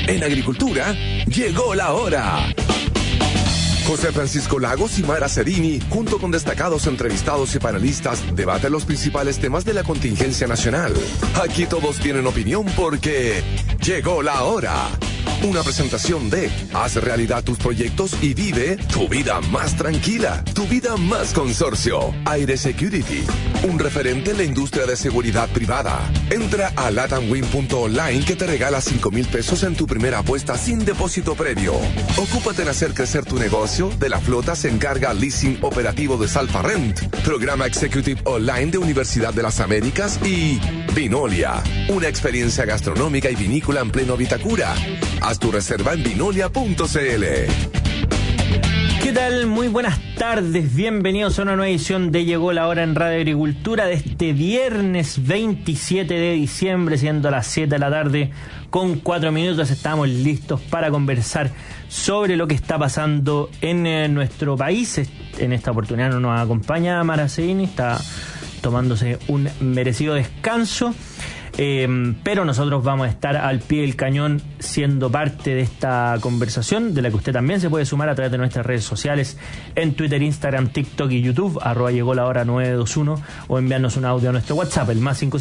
En agricultura, llegó la hora. José Francisco Lagos y Mara Cerini, junto con destacados entrevistados y panelistas, debaten los principales temas de la contingencia nacional. Aquí todos tienen opinión porque llegó la hora. Una presentación de haz realidad tus proyectos y vive tu vida más tranquila, tu vida más consorcio. Aire Security, un referente en la industria de seguridad privada. Entra a latamwin.online que te regala 5,000 pesos en tu primera apuesta sin depósito previo. Ocúpate en hacer crecer tu negocio. De la flota se encarga Leasing Operativo de Salfa Rent, Programa Executive Online de Universidad de las Américas y Vinolia, una experiencia gastronómica y vinícola en pleno Vitacura. Haz tu reserva en vinolia.cl. ¿Qué tal? Muy buenas tardes, bienvenidos a una nueva edición de Llegó la Hora en Radio Agricultura de este viernes 27 de diciembre, siendo las 7 de la tarde con 4 minutos. Estamos listos para conversar sobre lo que está pasando en nuestro país. En esta oportunidad no nos acompaña Mara Cerini, está tomándose un merecido descanso. Pero nosotros vamos a estar al pie del cañón siendo parte de esta conversación, de la que usted también se puede sumar a través de nuestras redes sociales en Twitter, Instagram, TikTok y YouTube, @llegolahora921, o enviarnos un audio a nuestro WhatsApp, el más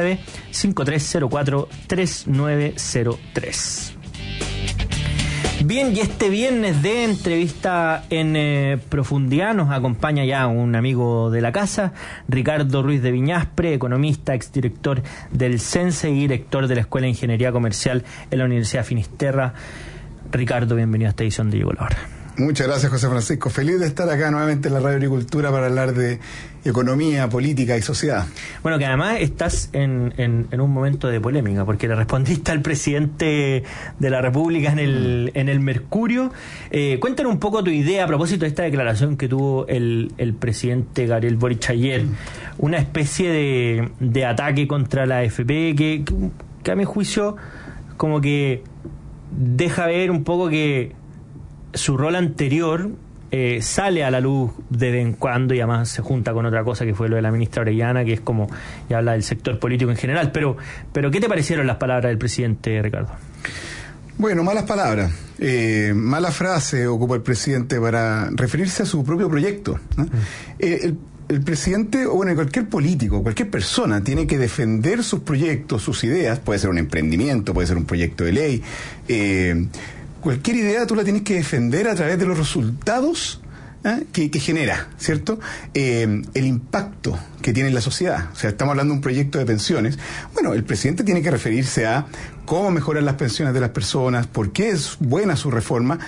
569-5304-3903. Bien, y este viernes de entrevista en profundidad nos acompaña ya un amigo de la casa, Ricardo Ruiz de Viñaspre, economista, exdirector del CENSE y director de la Escuela de Ingeniería Comercial en la Universidad Finisterra. Ricardo, bienvenido a esta edición de Llegó la Hora. Muchas gracias, José Francisco. Feliz de estar acá nuevamente en la Radio Agricultura para hablar de economía, política y sociedad. Bueno, que además estás en un momento de polémica, porque le respondiste al presidente de la República en el Mercurio. Cuéntanos un poco tu idea a propósito de esta declaración que tuvo el presidente Gabriel Boric ayer. Una especie de ataque contra la AFP que a mi juicio como que deja ver un poco que su rol anterior sale a la luz de vez en cuando, y además se junta con otra cosa que fue lo de la ministra Orellana, que es como, ya habla del sector político en general. Pero ¿qué te parecieron las palabras del presidente, Ricardo? Bueno, malas palabras, mala frase ocupa el presidente para referirse a su propio proyecto, ¿no? El presidente, o bueno, cualquier político, cualquier persona tiene que defender sus proyectos, sus ideas. Puede ser un emprendimiento, puede ser un proyecto de ley, cualquier idea tú la tienes que defender a través de los resultados que genera, ¿cierto? El impacto que tiene en la sociedad. O sea, estamos hablando de un proyecto de pensiones. Bueno, el presidente tiene que referirse a cómo mejorar las pensiones de las personas, por qué es buena su reforma,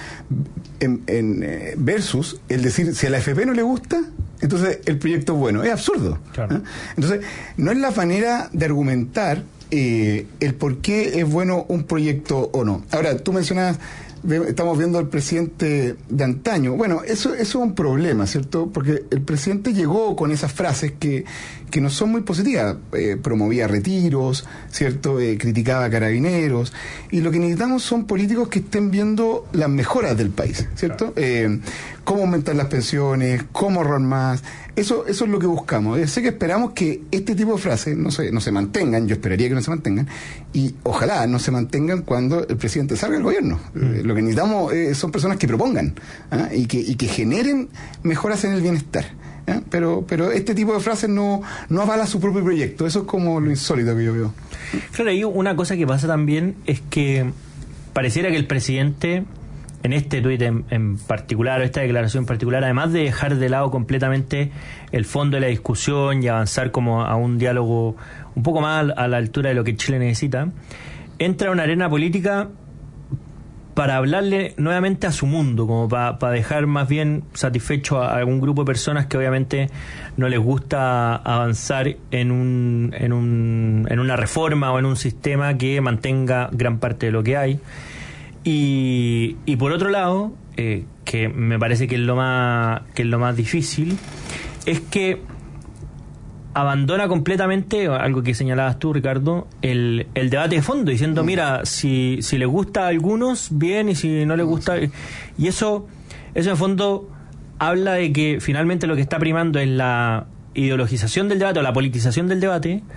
versus el decir, si a la AFP no le gusta, entonces el proyecto es bueno. Es absurdo. Claro. Entonces, no es la manera de argumentar el por qué es bueno un proyecto o no. Ahora, tú mencionabas, estamos viendo al presidente de antaño. Bueno, eso es un problema, ¿cierto? Porque el presidente llegó con esas frases que no son muy positivas. Promovía retiros, ¿cierto? Criticaba a carabineros. Y lo que necesitamos son políticos que estén viendo las mejoras del país, ¿cierto? Claro. Cómo aumentar las pensiones, cómo ahorrar más. Eso es lo que buscamos. Sé que esperamos que este tipo de frases no se mantengan. Yo esperaría que no se mantengan. Y ojalá no se mantengan cuando el presidente salga del gobierno. Lo que necesitamos son personas que propongan y que generen mejoras en el bienestar. Pero este tipo de frases no avala su propio proyecto. Eso es como lo insólito que yo veo. Claro, y una cosa que pasa también es que pareciera que el presidente, en este tuit en particular, o esta declaración en particular, además de dejar de lado completamente el fondo de la discusión y avanzar como a un diálogo un poco más a la altura de lo que Chile necesita, entra a una arena política para hablarle nuevamente a su mundo, como para dejar más bien satisfecho a algún grupo de personas que obviamente no les gusta avanzar en una reforma o en un sistema que mantenga gran parte de lo que hay. Y por otro lado, que me parece que es lo más difícil, es que abandona completamente, algo que señalabas tú, Ricardo, el debate de fondo, diciendo, mira, si les gusta a algunos, bien, y si no les gusta... Y eso en fondo habla de que finalmente lo que está primando es la ideologización del debate o la politización del debate,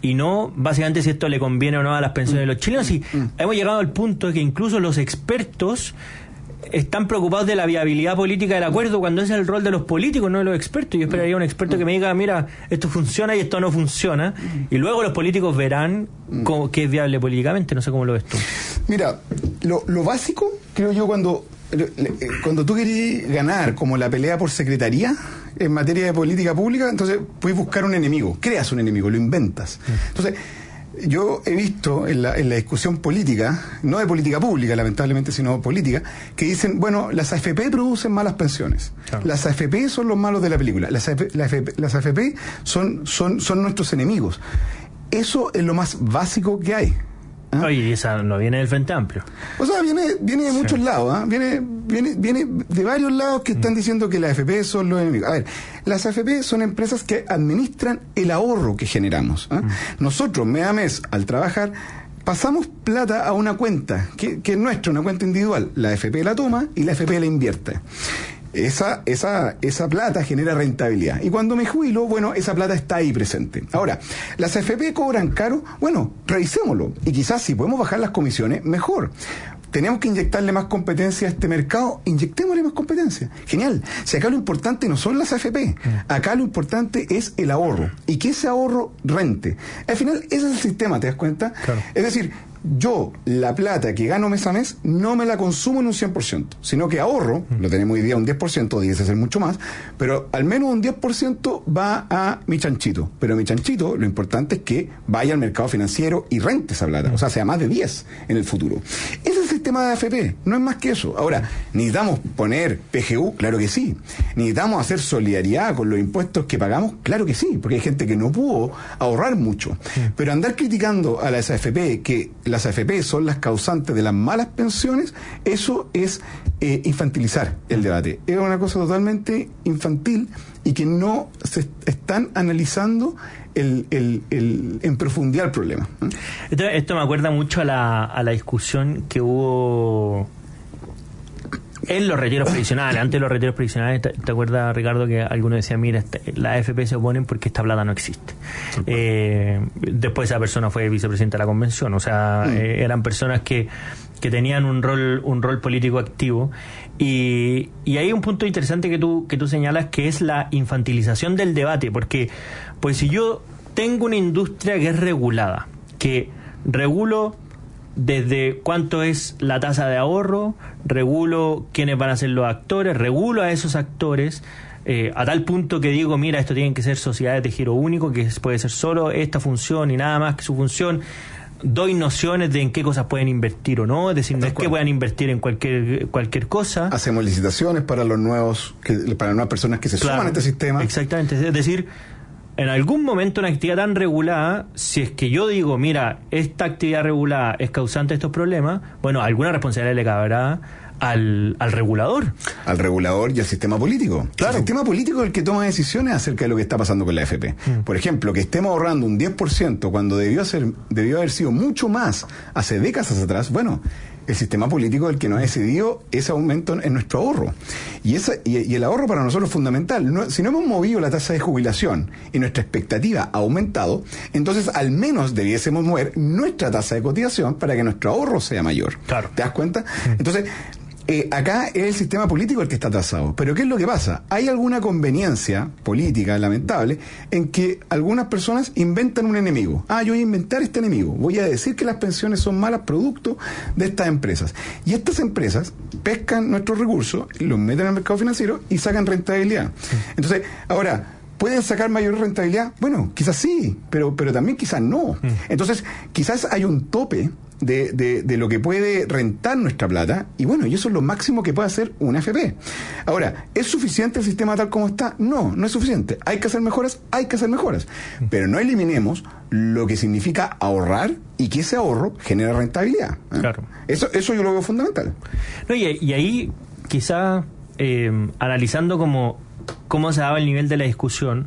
y no básicamente si esto le conviene o no a las pensiones de los chilenos. Y hemos llegado al punto de que incluso los expertos están preocupados de la viabilidad política del acuerdo, cuando ese es el rol de los políticos, no de los expertos. Yo esperaría un experto que me diga, mira, esto funciona y esto no funciona, y luego los políticos verán qué es viable políticamente. No sé cómo lo ves tú. Mira, lo básico, creo yo, cuando tú querés ganar como la pelea por secretaría en materia de política pública, entonces puedes buscar un enemigo, creas un enemigo, lo inventas. Entonces, yo he visto en la discusión política, no de política pública lamentablemente, sino política, que dicen, bueno, las AFP producen malas pensiones. Claro. Las AFP son los malos de la película. Las AFP son nuestros enemigos. Eso es lo más básico que hay. Oye, esa no viene del Frente Amplio. O sea, viene de muchos lados, viene de varios lados que están diciendo que las AFP son los enemigos. A ver, las AFP son empresas que administran el ahorro que generamos. Nosotros, mes a mes, al trabajar, pasamos plata a una cuenta, que es nuestra, una cuenta individual. La AFP la toma y la AFP la invierte. Esa plata genera rentabilidad. Y cuando me jubilo, bueno, esa plata está ahí presente. Ahora, ¿las AFP cobran caro? Bueno, revisémoslo. Y quizás si podemos bajar las comisiones, mejor. Tenemos que inyectarle más competencia a este mercado, inyectémosle más competencia. Genial. Si acá lo importante no son las AFP, acá lo importante es el ahorro. Y que ese ahorro rente. Al final, ese es el sistema, ¿te das cuenta? Claro. Es decir, yo la plata que gano mes a mes no me la consumo en un 100%, sino que ahorro, lo tenemos hoy día un 10%, debiese ser mucho más, pero al menos un 10% va a mi chanchito. Pero mi chanchito, lo importante es que vaya al mercado financiero y rente esa plata, o sea más de 10 en el futuro. Ese es el sistema de AFP, no es más que eso. Ahora, ¿necesitamos poner PGU? Claro que sí. ¿Necesitamos hacer solidaridad con los impuestos que pagamos? Claro que sí, porque hay gente que no pudo ahorrar mucho. Pero andar criticando a las AFP, que las AFP son las causantes de las malas pensiones, eso es infantilizar el debate. Es una cosa totalmente infantil y que no se están analizando en profundidad el problema. Esto me acuerda mucho a la discusión que hubo en los retiros previsionales. Antes de los retiros previsionales, ¿te acuerdas, Ricardo, que algunos decían, mira, las AFP se oponen porque esta plata no existe? Después esa persona fue vicepresidenta de la convención. O sea, eran personas que tenían un rol político activo. Y hay un punto interesante que tú señalas, que es la infantilización del debate. Porque pues si yo tengo una industria que es regulada, que regulo desde cuánto es la tasa de ahorro, regulo quiénes van a ser los actores, regulo a esos actores a tal punto que digo, mira, esto tienen que ser sociedades de giro único, que puede ser solo esta función y nada más que su función. Doy nociones de en qué cosas pueden invertir o no, es decir, no es que puedan invertir en cualquier cosa. Hacemos licitaciones para para nuevas personas que se suman a este sistema. Exactamente, es decir, en algún momento una actividad tan regulada, si es que yo digo, mira, esta actividad regulada es causante de estos problemas, bueno, alguna responsabilidad le caberá al regulador. Al regulador y al sistema político. Claro. El sistema político es el que toma decisiones acerca de lo que está pasando con la AFP. Por ejemplo, que estemos ahorrando un 10% cuando debió haber sido mucho más hace décadas atrás, bueno, el sistema político es el que nos ha decidido ese aumento en nuestro ahorro. Y el ahorro para nosotros es fundamental. Si no hemos movido la tasa de jubilación y nuestra expectativa ha aumentado, entonces al menos debiésemos mover nuestra tasa de cotización para que nuestro ahorro sea mayor. Claro. ¿Te das cuenta? Entonces, acá es el sistema político el que está atrasado. Pero ¿qué es lo que pasa? Hay alguna conveniencia política lamentable en que algunas personas inventan un enemigo. Yo voy a inventar este enemigo. Voy a decir que las pensiones son malas producto de estas empresas. Y estas empresas pescan nuestros recursos, los meten en el mercado financiero y sacan rentabilidad. Entonces, ahora, ¿pueden sacar mayor rentabilidad? Bueno, quizás sí, pero también quizás no. Entonces, quizás hay un tope de lo que puede rentar nuestra plata, y bueno, y eso es lo máximo que puede hacer una AFP. Ahora, ¿es suficiente el sistema tal como está? No es suficiente. ¿Hay que hacer mejoras? Hay que hacer mejoras. Pero no eliminemos lo que significa ahorrar y que ese ahorro genera rentabilidad. Claro. Eso yo lo veo fundamental. No, y ahí, quizá, analizando cómo se daba el nivel de la discusión,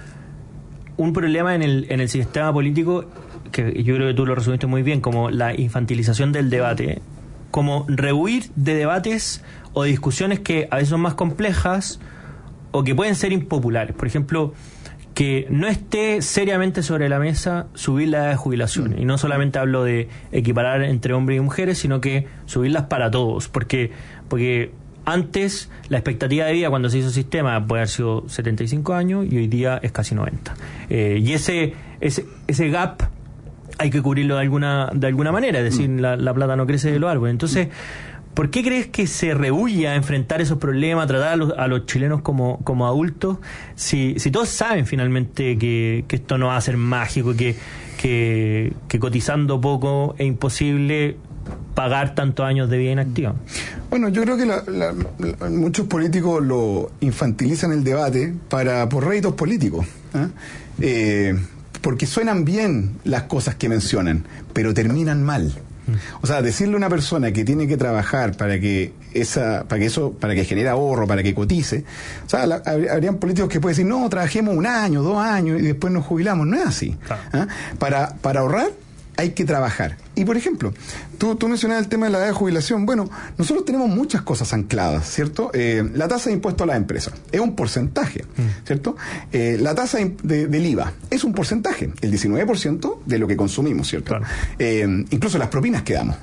un problema en el sistema político, que yo creo que tú lo resumiste muy bien, como la infantilización del debate, como rehuir de debates o discusiones que a veces son más complejas o que pueden ser impopulares. Por ejemplo, que no esté seriamente sobre la mesa subir la edad de jubilación. Y no solamente hablo de equiparar entre hombres y mujeres, sino que subirlas para todos. Porque antes la expectativa de vida cuando se hizo el sistema puede haber sido 75 años y hoy día es casi 90. Y ese gap hay que cubrirlo de alguna manera. Es decir, la plata no crece de los árboles. Entonces, ¿por qué crees que se rehúye a enfrentar esos problemas, a tratar a los chilenos como adultos, si todos saben finalmente que esto no va a ser mágico, que cotizando poco es imposible pagar tantos años de vida inactiva? Bueno, yo creo que muchos políticos lo infantilizan el debate por réditos políticos, porque suenan bien las cosas que mencionan, pero terminan mal. O sea, decirle a una persona que tiene que trabajar para que genere ahorro, para que cotice, o sea, habrían políticos que pueden decir, no, trabajemos 1 año, 2 años y después nos jubilamos. No es así. Claro. Para ahorrar hay que trabajar. Y por ejemplo, tú mencionabas el tema de la edad de jubilación. Bueno, nosotros tenemos muchas cosas ancladas, ¿cierto? La tasa de impuesto a las empresas es un porcentaje, ¿cierto? La tasa del IVA es un porcentaje, el 19% de lo que consumimos, ¿cierto? Claro. Incluso las propinas que damos,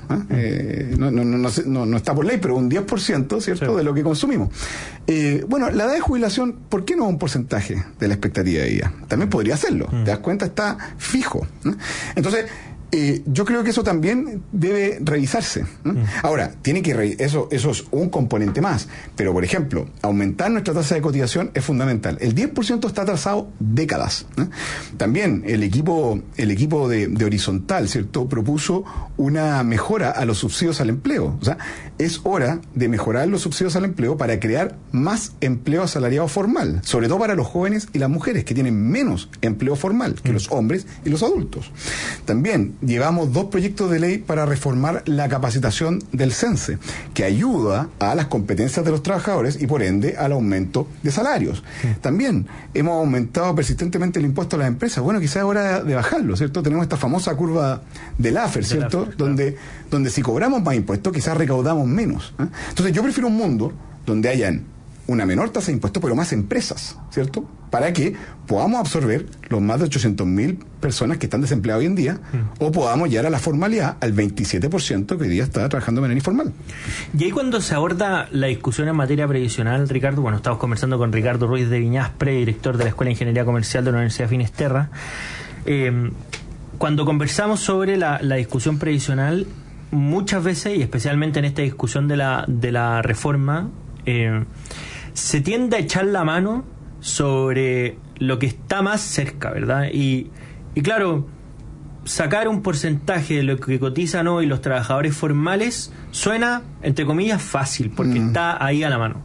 no está por ley, pero un 10%, ¿cierto? Sí. De lo que consumimos. Bueno, la edad de jubilación, ¿por qué no un porcentaje de la expectativa de vida? También podría hacerlo. ¿Te das cuenta? Está fijo, ¿no? Entonces, yo creo que eso también debe revisarse, ¿no? Ahora, eso es un componente más, pero por ejemplo, aumentar nuestra tasa de cotización es fundamental. El 10% está atrasado décadas, ¿no? También el equipo de Horizontal, ¿cierto?, propuso una mejora a los subsidios al empleo. O sea, es hora de mejorar los subsidios al empleo para crear más empleo asalariado formal, sobre todo para los jóvenes y las mujeres que tienen menos empleo formal que los hombres y los adultos. También llevamos 2 proyectos de ley para reformar la capacitación del CENSE, que ayuda a las competencias de los trabajadores y por ende al aumento de salarios. También hemos aumentado persistentemente el impuesto a las empresas. Bueno, quizás es hora de bajarlo, ¿cierto? Tenemos esta famosa curva del Laffer, ¿cierto? Donde si cobramos más impuestos, quizás recaudamos menos, ¿eh? Entonces yo prefiero un mundo donde hayan una menor tasa de impuestos, pero más empresas, ¿cierto? Para que podamos absorber los más de 800.000 personas que están desempleadas hoy en día, o podamos llegar a la formalidad, al 27% que hoy día está trabajando de manera informal. Y ahí cuando se aborda la discusión en materia previsional, Ricardo, bueno, estamos conversando con Ricardo Ruiz de Viñaspre, director de la Escuela de Ingeniería Comercial de la Universidad Finisterra. Cuando conversamos sobre la discusión previsional, muchas veces, y especialmente en esta discusión de la reforma, se tiende a echar la mano sobre lo que está más cerca, ¿verdad? Y claro, sacar un porcentaje de lo que cotizan hoy los trabajadores formales suena, entre comillas, fácil, porque está ahí a la mano.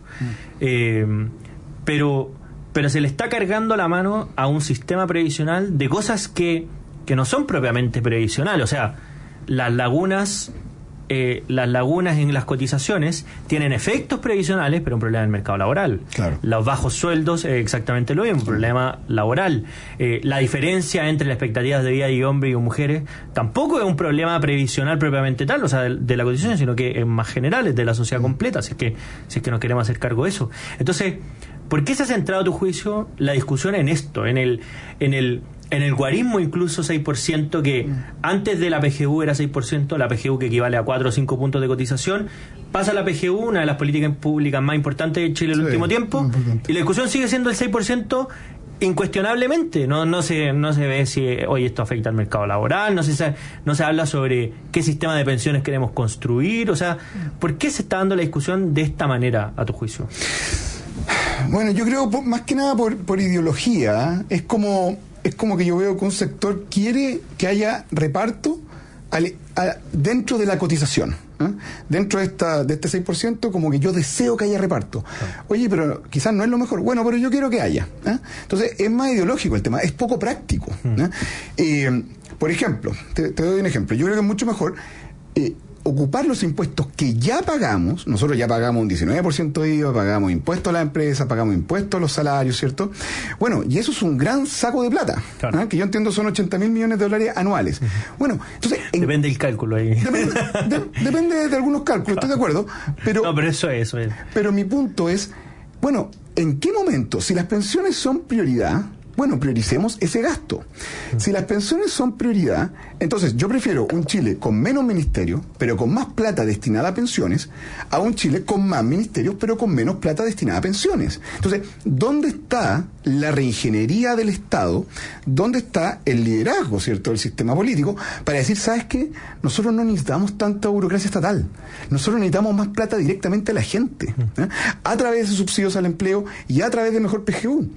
Pero se le está cargando la mano a un sistema previsional de cosas que no son propiamente previsionales. O sea, las lagunas en las cotizaciones tienen efectos previsionales, pero un problema en el mercado laboral. Claro. Los bajos sueldos es exactamente lo mismo, un problema laboral. La diferencia entre las expectativas de vida de hombres y mujeres tampoco es un problema previsional propiamente tal, o sea, de la cotización, sino que es más general, es de la sociedad completa, si es que nos queremos hacer cargo de eso. Entonces, ¿por qué se ha centrado, a tu juicio, la discusión en esto, en el guarismo incluso 6%, que antes de la PGU era 6%, la PGU que equivale a 4 o 5 puntos de cotización, pasa la PGU, una de las políticas públicas más importantes de Chile en el último tiempo, y la discusión sigue siendo el 6% incuestionablemente. No se ve si hoy esto afecta al mercado laboral, no se habla sobre qué sistema de pensiones queremos construir. O sea, ¿por qué se está dando la discusión de esta manera, a tu juicio? Bueno, yo creo más que nada por ideología, ¿eh? Es como que yo veo que un sector quiere que haya reparto dentro de la cotización, ¿eh? Dentro de este 6%, como que yo deseo que haya reparto. Oye, pero quizás no es lo mejor. Bueno, pero yo quiero que haya, ¿eh? Entonces es más ideológico el tema, es poco práctico, ¿eh? Por ejemplo, te doy un ejemplo. Yo creo que es mucho mejor ocupar los impuestos que ya pagamos. Nosotros ya pagamos un 19% de IVA, pagamos impuestos a la empresa, pagamos impuestos a los salarios, ¿cierto? Bueno, y eso es un gran saco de plata, claro, que yo entiendo son $80.000 millones anuales. Bueno, entonces... Depende del cálculo ahí. Depende de algunos cálculos, estoy de acuerdo. Pero eso es. Pero mi punto es, bueno, ¿en qué momento, si las pensiones son prioridad, Bueno, prioricemos ese gasto. Si las pensiones son prioridad, entonces yo prefiero un Chile con menos ministerios, pero con más plata destinada a pensiones, a un Chile con más ministerios, pero con menos plata destinada a pensiones. Entonces, ¿dónde está la reingeniería del Estado? ¿Dónde está el liderazgo, cierto, del sistema político para decir, ¿sabes qué? Nosotros no necesitamos tanta burocracia estatal. Nosotros necesitamos más plata directamente a la gente, a través de subsidios al empleo y a través de mejor PGU.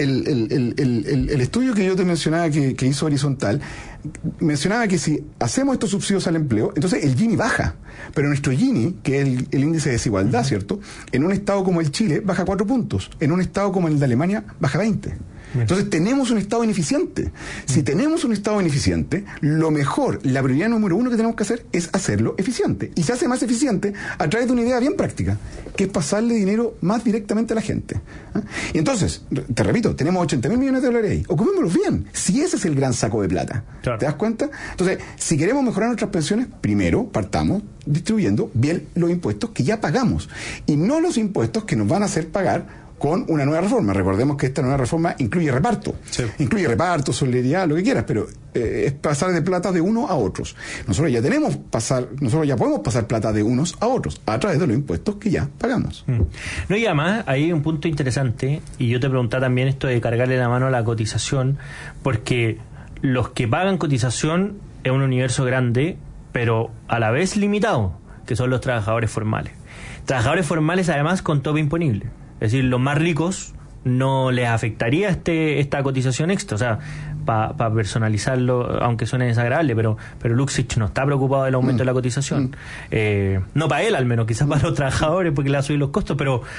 El estudio que yo te mencionaba que hizo Horizontal mencionaba que si hacemos estos subsidios al empleo, entonces el Gini baja, pero nuestro Gini, que es el índice de desigualdad, ¿cierto? En un estado como el Chile baja 4 puntos, en un estado como el de Alemania baja 20. Entonces tenemos un Estado ineficiente. Si tenemos un Estado ineficiente, lo mejor, la prioridad número 1 que tenemos que hacer es hacerlo eficiente. Y se hace más eficiente a través de una idea bien práctica, que es pasarle dinero más directamente a la gente. Y entonces, te repito, tenemos 80.000 millones de dólares ahí. Ocupémoslos bien, si ese es el gran saco de plata. Claro. ¿Te das cuenta? Entonces, si queremos mejorar nuestras pensiones, primero partamos distribuyendo bien los impuestos que ya pagamos y no los impuestos que nos van a hacer pagar con una nueva reforma. Recordemos que esta nueva reforma incluye reparto. Sí. Incluye reparto, solidaridad, lo que quieras, pero es pasar de plata de uno a otros. Nosotros ya podemos pasar plata de unos a otros a través de los impuestos que ya pagamos. No, y además hay un punto interesante, y yo te preguntaba también esto de cargarle la mano a la cotización, porque los que pagan cotización es un universo grande, pero a la vez limitado, que son los trabajadores formales. Trabajadores formales además con tope imponible. Es decir, los más ricos no les afectaría esta cotización extra. O sea, para personalizarlo, aunque suene desagradable, pero Luxich no está preocupado del aumento de la cotización. No para él, al menos, quizás para los trabajadores, porque le va a subir los costos,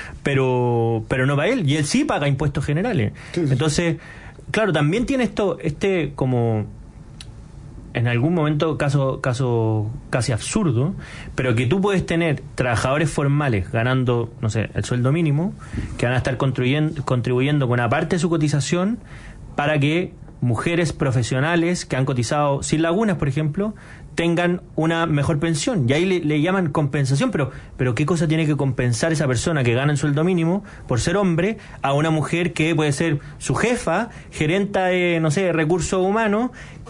pero no para él. Y él sí paga impuestos generales. Sí. Entonces, claro, también tiene como en algún momento caso casi absurdo, pero que tú puedes tener trabajadores formales ganando, no sé, el sueldo mínimo, que van a estar contribuyendo con una parte de su cotización para que mujeres profesionales que han cotizado sin lagunas, por ejemplo, tengan una mejor pensión. Y ahí le llaman compensación, pero ¿qué cosa tiene que compensar esa persona que gana el sueldo mínimo por ser hombre a una mujer que puede ser su jefa, gerenta de, no sé, recursos humanos,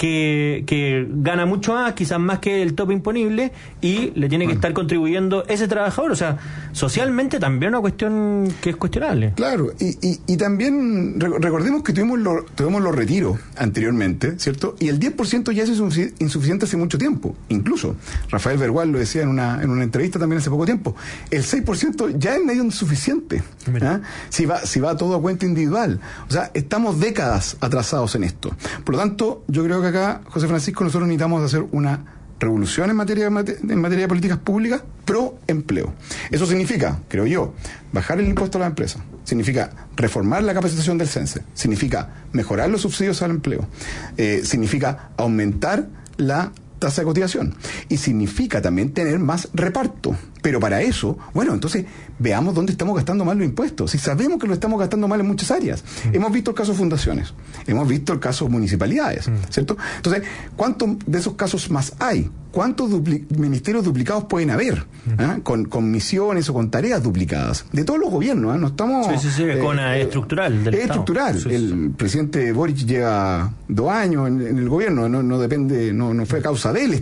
que gana mucho más, quizás más que el tope imponible, y le tiene que estar contribuyendo ese trabajador? O sea, socialmente también una cuestión que es cuestionable. Claro, y también recordemos que tuvimos los retiros anteriormente, ¿cierto? Y el 10% ya es insuficiente hace mucho tiempo. Incluso Rafael Bergual lo decía en una entrevista también hace poco tiempo. El 6% ya es medio insuficiente, si va todo a cuenta individual. O sea, estamos décadas atrasados en esto. Por lo tanto, yo creo que acá, José Francisco, nosotros necesitamos hacer una revolución en materia de políticas públicas pro empleo. Eso significa, creo yo, bajar el impuesto a las empresas, significa reformar la capacitación del CENSE, significa mejorar los subsidios al empleo, significa aumentar la tasa de cotización y significa también tener más reparto. Pero para eso, bueno, entonces veamos dónde estamos gastando mal los impuestos. Si sabemos que lo estamos gastando mal en muchas áreas. Hemos visto el caso de fundaciones, hemos visto el caso de municipalidades, ¿cierto? Entonces, ¿cuántos de esos casos más hay? ¿Cuántos ministerios duplicados pueden haber? Con misiones o con tareas duplicadas. De todos los gobiernos, no estamos... Sí, con estructural del Estado. Estructural. Sí. El presidente Boric lleva 2 años en el gobierno, no depende, no fue a causa de él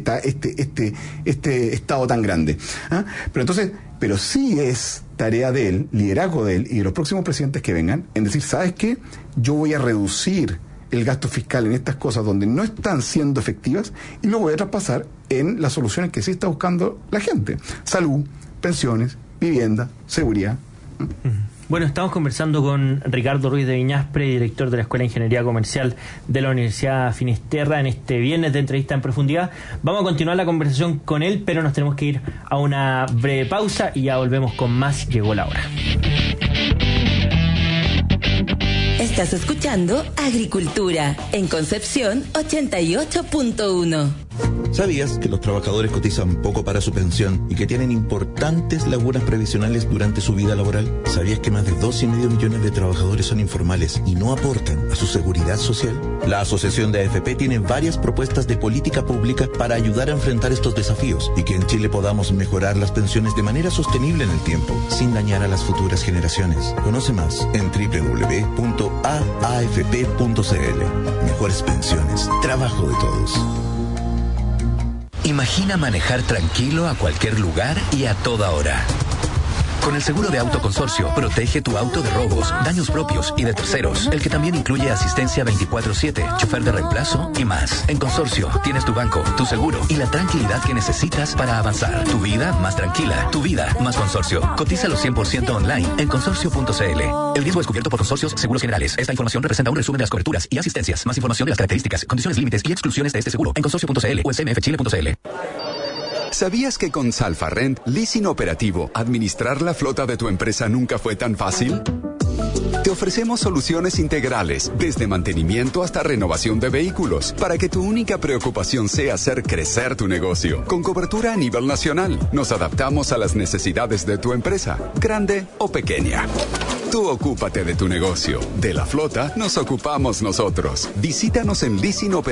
este Estado tan grande. Pero sí es tarea de él, liderazgo de él y de los próximos presidentes que vengan, en decir, ¿sabes qué? Yo voy a reducir el gasto fiscal en estas cosas donde no están siendo efectivas y lo voy a traspasar en las soluciones que sí está buscando la gente. Salud, pensiones, vivienda, seguridad. Bueno, estamos conversando con Ricardo Ruiz de Viñaspre, director de la Escuela de Ingeniería Comercial de la Universidad Finisterra, en este viernes de entrevista en profundidad. Vamos a continuar la conversación con él, pero nos tenemos que ir a una breve pausa y ya volvemos con más. Llegó la hora. Estás escuchando Agricultura en Concepción 88.1. ¿Sabías que los trabajadores cotizan poco para su pensión y que tienen importantes lagunas previsionales durante su vida laboral? ¿Sabías que más de 2,5 millones de trabajadores son informales y no aportan a su seguridad social? La Asociación de AFP tiene varias propuestas de política pública para ayudar a enfrentar estos desafíos y que en Chile podamos mejorar las pensiones de manera sostenible en el tiempo, sin dañar a las futuras generaciones. Conoce más en www.aafp.cl. Mejores pensiones, trabajo de todos. Imagina manejar tranquilo a cualquier lugar y a toda hora. Con el seguro de auto Consorcio, protege tu auto de robos, daños propios y de terceros, el que también incluye asistencia 24/7, chofer de reemplazo y más. En Consorcio tienes tu banco, tu seguro y la tranquilidad que necesitas para avanzar. Tu vida más tranquila, tu vida más Consorcio. Cotízalo 100% online en consorcio.cl. El riesgo es cubierto por Consorcios Seguros Generales. Esta información representa un resumen de las coberturas y asistencias. Más información de las características, condiciones, límites y exclusiones de este seguro en consorcio.cl o smfchile.cl. ¿Sabías que con Salfarrent, leasing operativo, administrar la flota de tu empresa nunca fue tan fácil? Te ofrecemos soluciones integrales, desde mantenimiento hasta renovación de vehículos, para que tu única preocupación sea hacer crecer tu negocio. Con cobertura a nivel nacional, nos adaptamos a las necesidades de tu empresa, grande o pequeña. Tú ocúpate de tu negocio. De la flota nos ocupamos nosotros. Visítanos en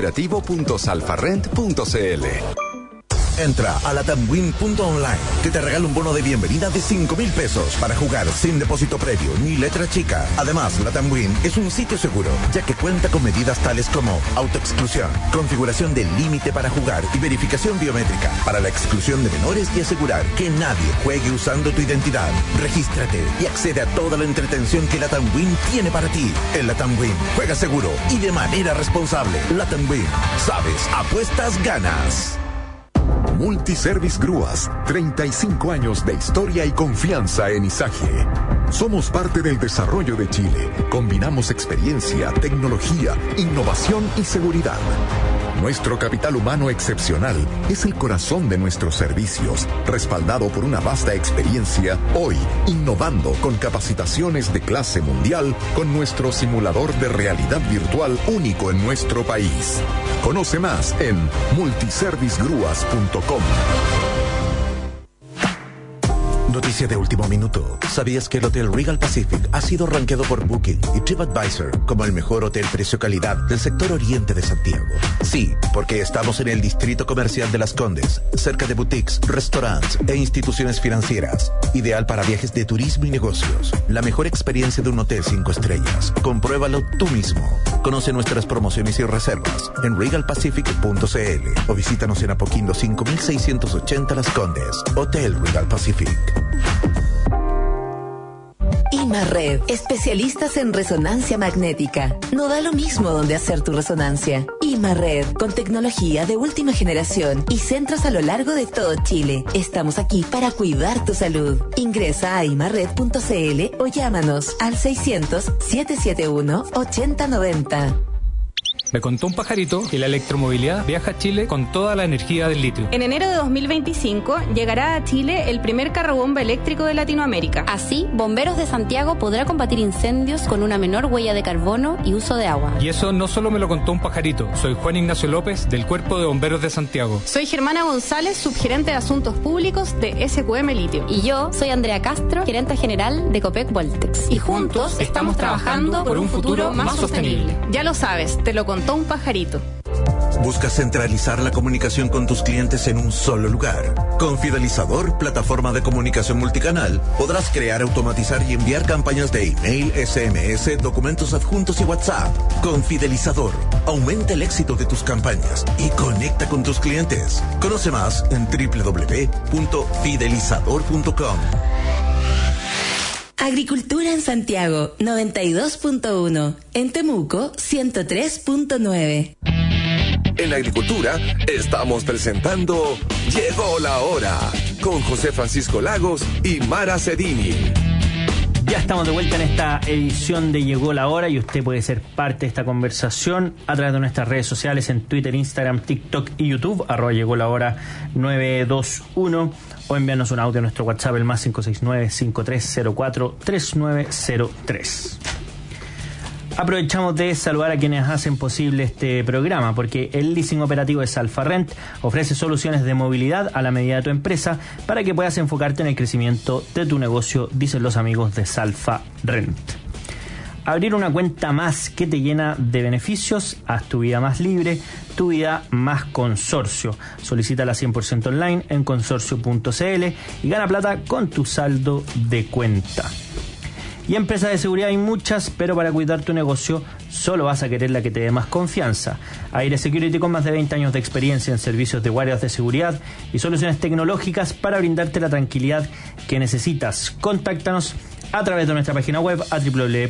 leasingoperativo.salfarrent.cl. Entra a latamwin.online, que te regala un bono de bienvenida de 5,000 pesos para jugar sin depósito previo ni letra chica. Además, Latamwin es un sitio seguro, ya que cuenta con medidas tales como autoexclusión, configuración del límite para jugar y verificación biométrica para la exclusión de menores y asegurar que nadie juegue usando tu identidad. Regístrate y accede a toda la entretención que Latamwin tiene para ti. En Latamwin, juega seguro y de manera responsable. Latamwin, sabes, apuestas, ganas. Multiservice Grúas, 35 años de historia y confianza en Izaje. Somos parte del desarrollo de Chile. Combinamos experiencia, tecnología, innovación y seguridad. Nuestro capital humano excepcional es el corazón de nuestros servicios, respaldado por una vasta experiencia, hoy innovando con capacitaciones de clase mundial con nuestro simulador de realidad virtual único en nuestro país. Conoce más en multiservicegrúas.com. Noticia de último minuto. ¿Sabías que el Hotel Regal Pacific ha sido rankeado por Booking y TripAdvisor como el mejor hotel precio-calidad del sector oriente de Santiago? Sí, porque estamos en el distrito comercial de Las Condes, cerca de boutiques, restaurantes e instituciones financieras. Ideal para viajes de turismo y negocios. La mejor experiencia de un hotel 5 estrellas. Compruébalo tú mismo. Conoce nuestras promociones y reservas en regalpacific.cl o visítanos en Apoquindo 5680 Las Condes. Hotel Regal Pacific. IMARRED, especialistas en resonancia magnética. No da lo mismo donde hacer tu resonancia. IMARRED, con tecnología de última generación y centros a lo largo de todo Chile. Estamos aquí para cuidar tu salud. Ingresa a imarred.cl o llámanos al 600-771-8090. Me contó un pajarito que la electromovilidad viaja a Chile con toda la energía del litio. En enero de 2025 llegará a Chile el primer carrobomba eléctrico de Latinoamérica. Así, Bomberos de Santiago podrá combatir incendios con una menor huella de carbono y uso de agua. Y eso no solo me lo contó un pajarito. Soy Juan Ignacio López, del Cuerpo de Bomberos de Santiago. Soy Germana González, subgerente de Asuntos Públicos de SQM Litio. Y yo soy Andrea Castro, gerente general de Copec Voltex. Y juntos estamos trabajando por un futuro más sostenible. Ya lo sabes, te lo contó un pajarito. ¿Buscas centralizar la comunicación con tus clientes en un solo lugar? Con Fidelizador, plataforma de comunicación multicanal, podrás crear, automatizar y enviar campañas de email, SMS, documentos adjuntos y WhatsApp. Con Fidelizador, aumenta el éxito de tus campañas y conecta con tus clientes. Conoce más en www.fidelizador.com. Agricultura en Santiago, 92.1. En Temuco, 103.9. En la agricultura estamos presentando Llegó la Hora con José Francisco Lagos y Mara Cedini. Ya estamos de vuelta en esta edición de Llegó la Hora y usted puede ser parte de esta conversación a través de nuestras redes sociales en Twitter, Instagram, TikTok y YouTube, @Llegó la Hora 921, o enviarnos un audio a nuestro WhatsApp, el +569-5304-3903. Aprovechamos de saludar a quienes hacen posible este programa, porque el leasing operativo de Salfa Rent ofrece soluciones de movilidad a la medida de tu empresa para que puedas enfocarte en el crecimiento de tu negocio, dicen los amigos de Salfa Rent. Abrir una cuenta más que te llena de beneficios, haz tu vida más libre, tu vida más consorcio. Solicítala 100% online en consorcio.cl y gana plata con tu saldo de cuenta. Y empresas de seguridad hay muchas, pero para cuidar tu negocio solo vas a querer la que te dé más confianza. Aire Security, con más de 20 años de experiencia en servicios de guardias de seguridad y soluciones tecnológicas para brindarte la tranquilidad que necesitas. Contáctanos a través de nuestra página web a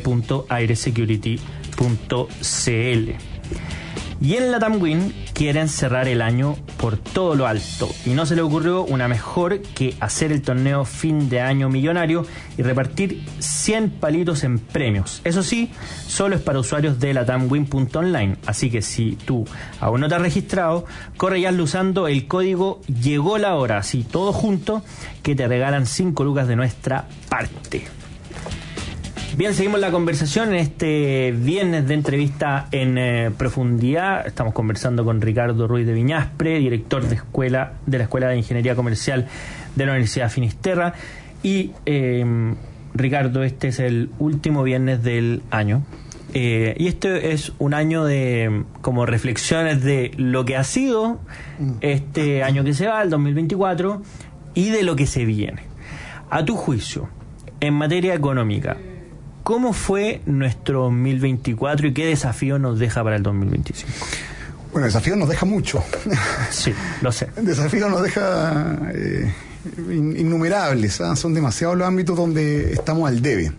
www.airesecurity.cl. Y en Latam Win quieren cerrar el año por todo lo alto, y no se le ocurrió una mejor que hacer el torneo fin de año millonario y repartir 100 palitos en premios. Eso sí, solo es para usuarios de latamwin.online, así que si tú aún no te has registrado, corre y hazlo usando el código Llegó la Hora, así todo junto, que te regalan 5 lucas de nuestra parte. Bien, seguimos la conversación en este viernes de entrevista en profundidad. Estamos conversando con Ricardo Ruiz de Viñaspre, director de la Escuela de Ingeniería Comercial de la Universidad Finisterra. Y Ricardo, este es el último viernes del año. Y este es un año de como reflexiones de lo que ha sido este año que se va, el 2024, y de lo que se viene. A tu juicio, en materia económica, ¿cómo fue nuestro 2024 y qué desafío nos deja para el 2025? Bueno, desafío nos deja mucho. Sí, lo sé. Desafío nos deja innumerables. Son demasiados los ámbitos donde estamos al debe.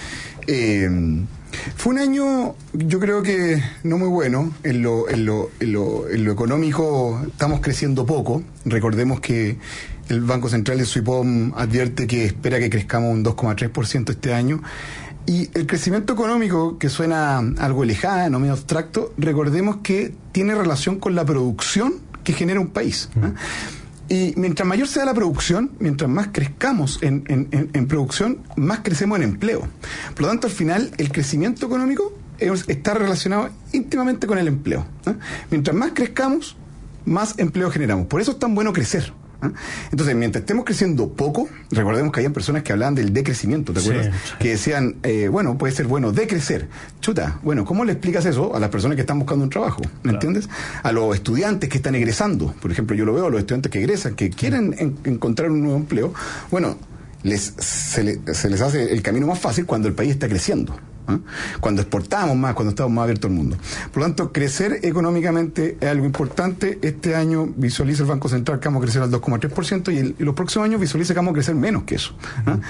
Fue un año, yo creo que no muy bueno. En lo económico estamos creciendo poco. Recordemos que el Banco Central de Suipom advierte que espera que crezcamos un 2,3% este año. Y el crecimiento económico, que suena algo lejano, medio abstracto, recordemos que tiene relación con la producción que genera un país. Y mientras mayor sea la producción, mientras más crezcamos en producción, más crecemos en empleo. Por lo tanto, al final, el crecimiento económico está relacionado íntimamente con el empleo. Mientras más crezcamos, más empleo generamos. Por eso es tan bueno crecer. Entonces, mientras estemos creciendo poco, recordemos que había personas que hablaban del decrecimiento, ¿te acuerdas? Sí. Que decían, bueno, puede ser bueno decrecer. Chuta, bueno, ¿cómo le explicas eso a las personas que están buscando un trabajo? ¿Me entiendes? A los estudiantes que están egresando, por ejemplo, yo lo veo a los estudiantes que egresan, que quieren encontrar un nuevo empleo. Bueno, se les hace el camino más fácil cuando el país está creciendo. Cuando exportamos más, cuando estamos más abiertos al mundo. Por lo tanto, crecer económicamente es algo importante. Este año visualiza el Banco Central que vamos a crecer al 2,3% y los próximos años visualiza que vamos a crecer menos que eso.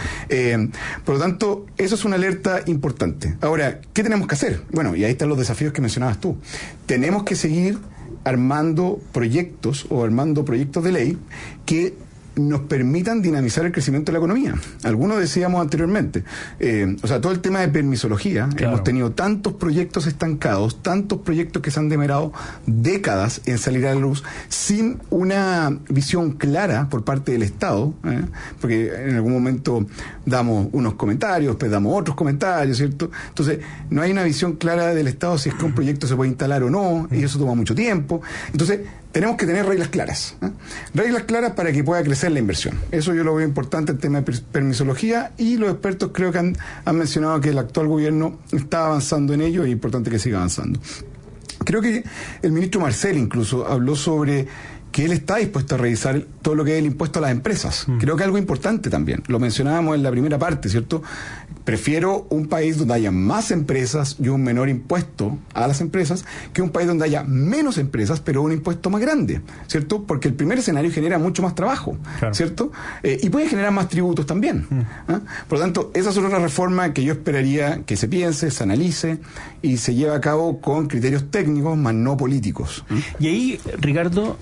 Por lo tanto, eso es una alerta importante. Ahora, ¿qué tenemos que hacer? Bueno, y ahí están los desafíos que mencionabas tú. Tenemos que seguir armando proyectos de ley que nos permitan dinamizar el crecimiento de la economía. Algunos decíamos anteriormente, todo el tema de permisología, claro. Hemos tenido tantos proyectos estancados, tantos proyectos que se han demorado décadas en salir a la luz, sin una visión clara por parte del Estado, porque en algún momento damos unos comentarios, después damos otros comentarios, ¿cierto? Entonces, no hay una visión clara del Estado si es que un proyecto se puede instalar o no, y eso toma mucho tiempo. Entonces, tenemos que tener reglas claras. Reglas claras para que pueda crecer la inversión. Eso yo lo veo importante, el tema de permisología, y los expertos creo que han mencionado que el actual gobierno está avanzando en ello y es importante que siga avanzando. Creo que el ministro Marcel incluso habló sobre que él está dispuesto a revisar todo lo que es el impuesto a las empresas. Creo que es algo importante también. Lo mencionábamos en la primera parte, ¿cierto? Prefiero un país donde haya más empresas y un menor impuesto a las empresas que un país donde haya menos empresas pero un impuesto más grande, ¿cierto? Porque el primer escenario genera mucho más trabajo, claro. ¿Cierto? Y puede generar más tributos también. Por lo tanto, esa es otra reforma que yo esperaría que se piense, se analice y se lleve a cabo con criterios técnicos, más no políticos. Y ahí, Ricardo,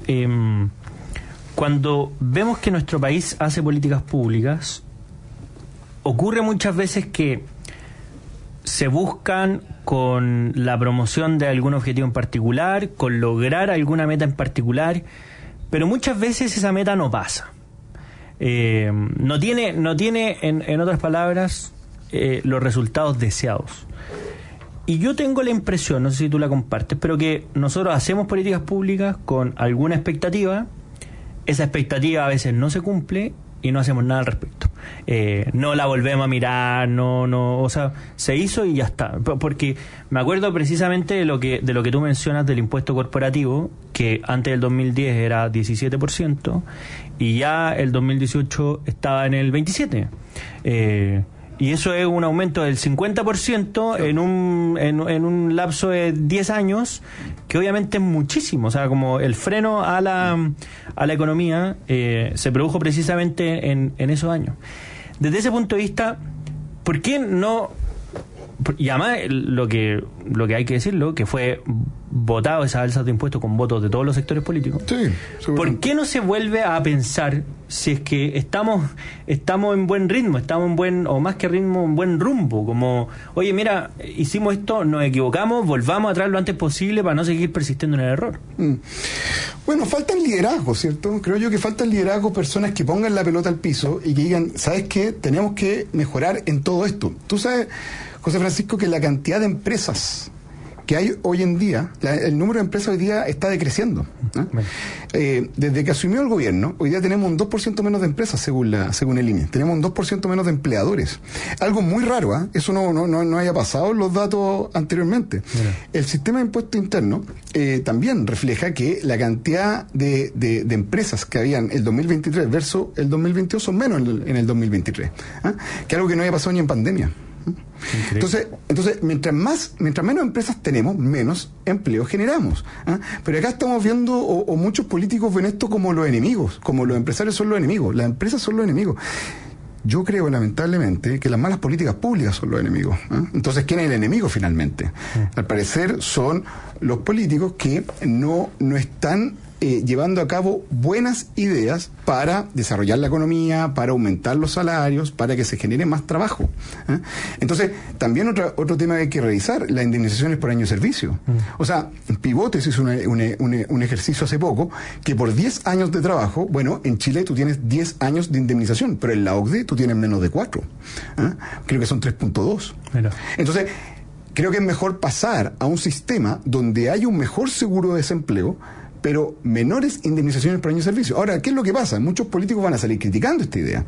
cuando vemos que nuestro país hace políticas públicas, ocurre muchas veces que se buscan con la promoción de algún objetivo en particular, con lograr alguna meta en particular, pero muchas veces esa meta no pasa. No tiene en otras palabras, los resultados deseados. Y yo tengo la impresión, no sé si tú la compartes, pero que nosotros hacemos políticas públicas con alguna expectativa, esa expectativa a veces no se cumple y no hacemos nada al respecto. No la volvemos a mirar, o sea, se hizo y ya está. Porque me acuerdo precisamente de lo que tú mencionas del impuesto corporativo, que antes del 2010 era 17% y ya el 2018 estaba en el 27%. Y eso es un aumento del 50% en un lapso de 10 años, que obviamente es muchísimo. O sea, como el freno a la economía se produjo precisamente en esos años. Desde ese punto de vista, ¿por qué no? Y además, lo que hay que decirlo, que fue votado esa alza de impuestos con votos de todos los sectores políticos. Sí, ¿por qué no se vuelve a pensar si es que estamos en buen ritmo, estamos en buen, o más que ritmo, en buen rumbo? Como, oye, mira, hicimos esto, nos equivocamos, volvamos atrás lo antes posible para no seguir persistiendo en el error. Bueno, falta el liderazgo, ¿cierto? Creo yo que falta el liderazgo, personas que pongan la pelota al piso y que digan, ¿sabes qué? Tenemos que mejorar en todo esto. Tú sabes, José Francisco, que la cantidad de empresas que hay hoy en día, el número de empresas hoy día está decreciendo. Bueno. Desde que asumió el gobierno, hoy día tenemos un 2% menos de empresas según el INE. Tenemos un 2% menos de empleadores. Algo muy raro, ¿eh? Eso no haya pasado en los datos anteriormente. Mira. El sistema de impuesto interno también refleja que la cantidad de empresas que habían el 2023 versus el 2022 son menos en el 2023. Que algo que no había pasado ni en pandemia. Entonces, mientras menos empresas tenemos, menos empleo generamos. Pero acá estamos viendo, o muchos políticos ven esto como los enemigos, como los empresarios son los enemigos, las empresas son los enemigos. Yo creo, lamentablemente, que las malas políticas públicas son los enemigos. Entonces, ¿quién es el enemigo finalmente? Al parecer son los políticos que no están llevando a cabo buenas ideas para desarrollar la economía, para aumentar los salarios, para que se genere más trabajo. Entonces, también otro tema que hay que revisar, las indemnizaciones por año de servicio. O sea, en Pivotes hizo un ejercicio hace poco, que por 10 años de trabajo, bueno, en Chile tú tienes 10 años de indemnización, pero en la OCDE tú tienes menos de 4. Creo que son 3.2. Entonces, creo que es mejor pasar a un sistema donde hay un mejor seguro de desempleo, pero menores indemnizaciones por año de servicio. Ahora, ¿qué es lo que pasa? Muchos políticos van a salir criticando esta idea.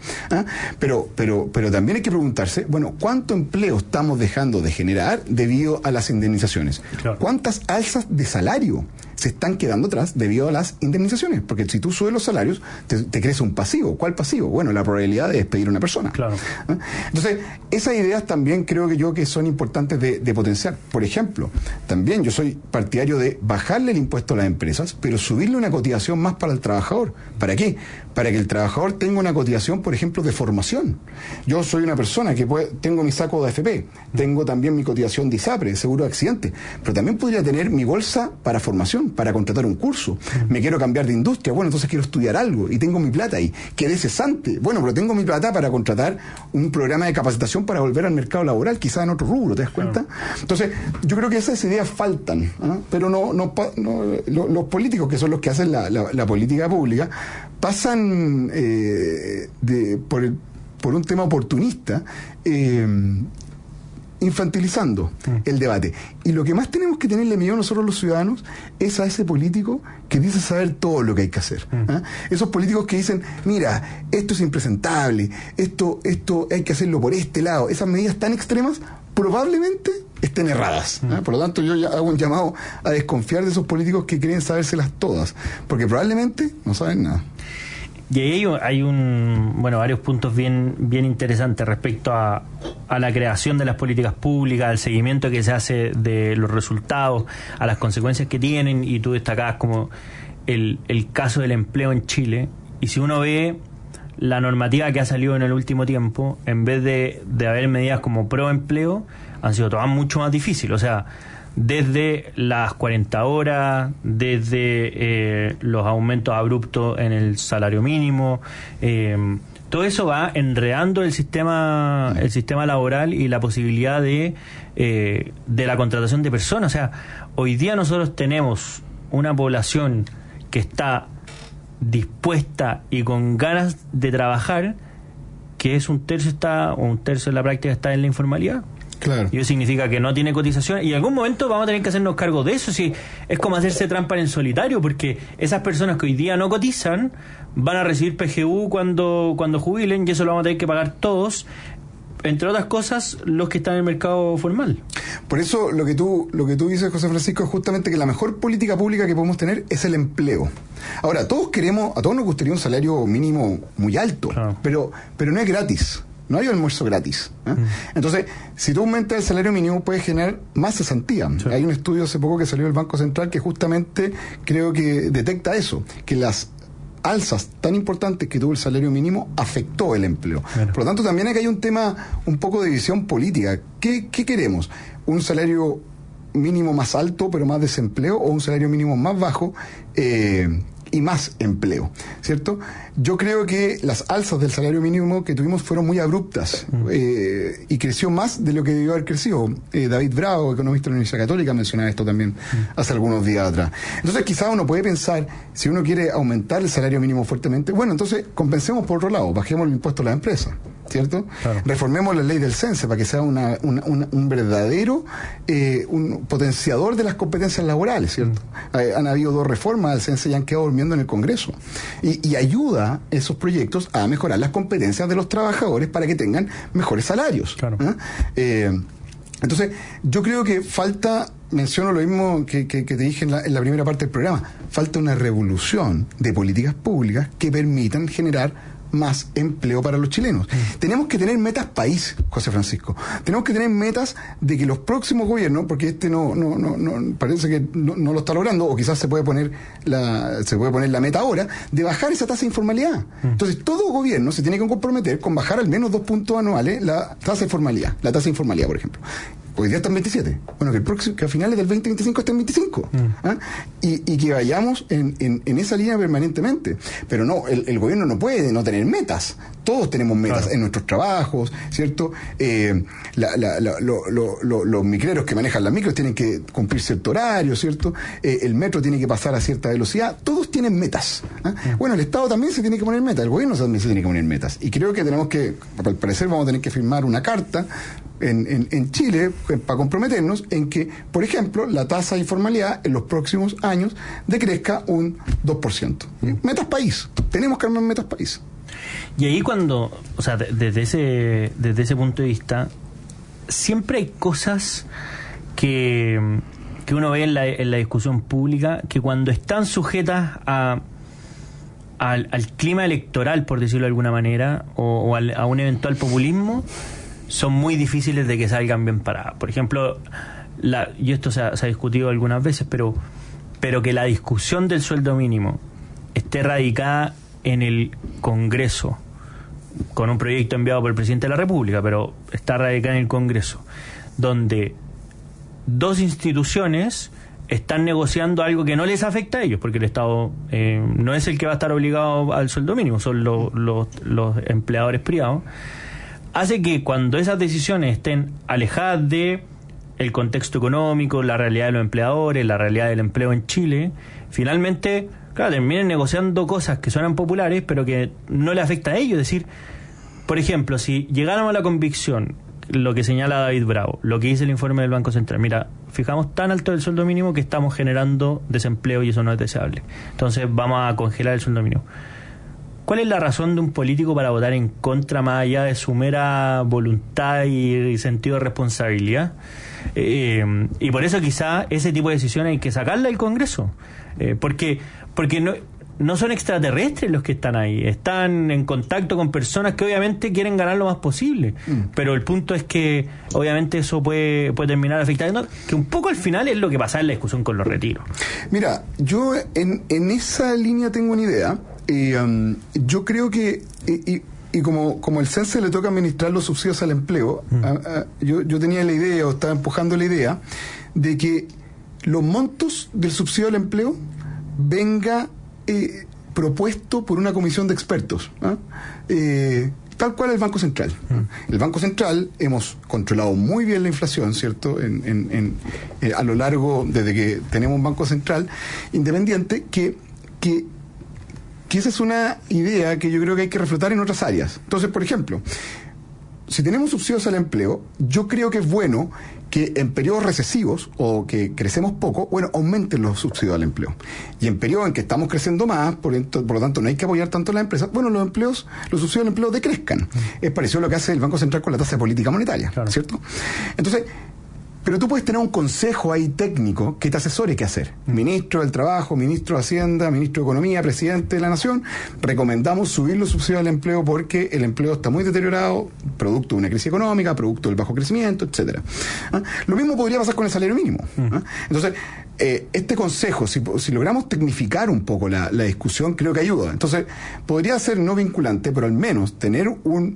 Pero también hay que preguntarse, bueno, ¿cuánto empleo estamos dejando de generar debido a las indemnizaciones? Claro. ¿Cuántas alzas de salario se están quedando atrás debido a las indemnizaciones? Porque si tú subes los salarios, te crece un pasivo. ¿Cuál pasivo? Bueno, la probabilidad de despedir a una persona. Claro. Entonces, esas ideas también creo que son importantes de potenciar. Por ejemplo, también yo soy partidario de bajarle el impuesto a las empresas, pero subirle una cotización más para el trabajador. ¿Para qué? Para que el trabajador tenga una cotización, por ejemplo, de formación. Yo soy una persona que tengo mi saco de AFP, tengo también mi cotización de ISAPRE, seguro de accidente, pero también podría tener mi bolsa para formación, para contratar un curso. Me quiero cambiar de industria, bueno, entonces quiero estudiar algo y tengo mi plata ahí. Quedé cesante, bueno, pero tengo mi plata para contratar un programa de capacitación para volver al mercado laboral, quizás en otro rubro, ¿te das cuenta? Entonces, yo creo que esas ideas faltan, pero los políticos, que son los que hacen la política pública, pasan por un tema oportunista, infantilizando el debate. Y lo que más tenemos que tenerle miedo nosotros los ciudadanos es a ese político que dice saber todo lo que hay que hacer. Esos políticos que dicen, mira, esto es impresentable, esto hay que hacerlo por este lado. Esas medidas tan extremas probablemente estén erradas. Por lo tanto, yo ya hago un llamado a desconfiar de esos políticos que creen sabérselas todas, porque probablemente no saben nada. Y ahí hay varios puntos bien interesantes respecto a la creación de las políticas públicas, al seguimiento que se hace de los resultados, a las consecuencias que tienen, y tú destacabas como el caso del empleo en Chile. Y si uno ve la normativa que ha salido en el último tiempo, en vez de haber medidas como pro empleo, han sido todas mucho más difíciles. O sea, desde las 40 horas, desde los aumentos abruptos en el salario mínimo, todo eso va enredando el sistema laboral y la posibilidad de la contratación de personas. O sea, hoy día nosotros tenemos una población que está dispuesta y con ganas de trabajar, que es un tercio en la práctica está en la informalidad. Claro. Y eso significa que no tiene cotización, y en algún momento vamos a tener que hacernos cargo de eso. Si es como hacerse trampa en el solitario, porque esas personas que hoy día no cotizan van a recibir PGU cuando jubilen, y eso lo vamos a tener que pagar todos, entre otras cosas, los que están en el mercado formal. Por eso lo que tú dices, José Francisco, es justamente que la mejor política pública que podemos tener es el empleo. Ahora, a todos nos gustaría un salario mínimo muy alto, claro, pero no es gratis. No hay almuerzo gratis. Entonces, si tú aumentas el salario mínimo, puedes generar más cesantía. Sí. Hay un estudio hace poco que salió del Banco Central que justamente creo que detecta eso, que las alzas tan importantes que tuvo el salario mínimo afectó el empleo. Claro. Por lo tanto, también aquí hay un tema un poco de visión política. ¿Qué queremos? ¿Un salario mínimo más alto pero más desempleo, o un salario mínimo más bajo y más empleo? ¿Cierto? Yo creo que las alzas del salario mínimo que tuvimos fueron muy abruptas y creció más de lo que debió haber crecido. David Bravo, economista de la Universidad Católica, mencionaba esto también hace algunos días atrás. Entonces quizás uno puede pensar, si uno quiere aumentar el salario mínimo fuertemente, bueno, entonces compensemos por otro lado, bajemos el impuesto a las empresas, ¿cierto? Claro. Reformemos la ley del CENSE para que sea un verdadero un potenciador de las competencias laborales, ¿cierto? Han habido 2 reformas al CENSE y han quedado durmiendo en el Congreso. Y ayuda esos proyectos a mejorar las competencias de los trabajadores para que tengan mejores salarios. Claro. Entonces, yo creo que menciono lo mismo que te dije en la primera parte del programa, falta una revolución de políticas públicas que permitan generar más empleo para los chilenos. Tenemos que tener metas país, José Francisco. Tenemos que tener metas de que los próximos gobiernos, porque no parece que no lo está logrando, o quizás se puede poner la meta ahora de bajar esa tasa de informalidad. Entonces, todo gobierno se tiene que comprometer con bajar al menos 2 puntos anuales la tasa de informalidad, por ejemplo. Hoy día está en 27. Bueno, que a finales del 2025 esté en 25. Y que vayamos en esa línea permanentemente. Pero no, el gobierno no puede no tener metas. Todos tenemos metas, claro, en nuestros trabajos, ¿cierto? Los micreros que manejan las micros tienen que cumplir cierto horario, ¿cierto? El metro tiene que pasar a cierta velocidad. Todos tienen metas. Bueno, el Estado también se tiene que poner metas. El gobierno también se tiene que poner metas. Y creo que tenemos que, al parecer, vamos a tener que firmar una carta en Chile para comprometernos en que, por ejemplo, la tasa de informalidad en los próximos años decrezca un 2%. Metas país. Tenemos que armar metas país. Y ahí desde ese punto de vista, siempre hay cosas que uno ve en la discusión pública que cuando están sujetas al clima electoral, por decirlo de alguna manera, o a un eventual populismo, son muy difíciles de que salgan bien paradas. Por ejemplo, y esto se ha discutido algunas veces, pero que la discusión del sueldo mínimo esté radicada en el Congreso, con un proyecto enviado por el presidente de la República, pero está radicada en el Congreso, donde 2 instituciones están negociando algo que no les afecta a ellos, porque el Estado no es el que va a estar obligado al sueldo mínimo, son los empleadores privados, hace que cuando esas decisiones estén alejadas de el contexto económico, la realidad de los empleadores, la realidad del empleo en Chile, finalmente, claro, terminen negociando cosas que suenan populares, pero que no le afecta a ellos. Es decir, por ejemplo, si llegáramos a la convicción, lo que señala David Bravo, lo que dice el informe del Banco Central, mira, fijamos tan alto el sueldo mínimo que estamos generando desempleo y eso no es deseable. Entonces vamos a congelar el sueldo mínimo. ¿Cuál es la razón de un político para votar en contra, más allá de su mera voluntad y sentido de responsabilidad? Y por eso quizá ese tipo de decisiones hay que sacarla del Congreso. Porque no son extraterrestres los que están ahí. Están en contacto con personas que obviamente quieren ganar lo más posible. Pero el punto es que obviamente eso puede terminar afectando, que un poco al final es lo que pasa en la discusión con los retiros. Mira, yo en esa línea tengo una idea. Yo creo que y como el CENSE le toca administrar los subsidios al empleo, yo tenía la idea, o estaba empujando la idea de que los montos del subsidio al empleo venga propuesto por una comisión de expertos, tal cual el Banco Central. El Banco Central hemos controlado muy bien la inflación, ¿cierto? A lo largo, desde que tenemos un Banco Central independiente, que esa es una idea que yo creo que hay que reflotar en otras áreas. Entonces, por ejemplo, si tenemos subsidios al empleo, yo creo que es bueno que en periodos recesivos o que crecemos poco, bueno, aumenten los subsidios al empleo. Y en periodos en que estamos creciendo más, por lo tanto no hay que apoyar tanto a las empresas, bueno, los subsidios al empleo decrezcan. Es parecido a lo que hace el Banco Central con la tasa de política monetaria, claro. ¿Cierto? Entonces, pero tú puedes tener un consejo ahí técnico que te asesore qué hacer. Ministro del Trabajo, Ministro de Hacienda, Ministro de Economía, Presidente de la Nación, recomendamos subir los subsidios al empleo porque el empleo está muy deteriorado, producto de una crisis económica, producto del bajo crecimiento, etcétera. ¿Ah? Lo mismo podría pasar con el salario mínimo. ¿Ah? Entonces, este consejo, si logramos tecnificar un poco la discusión, creo que ayuda. Entonces, podría ser no vinculante, pero al menos tener un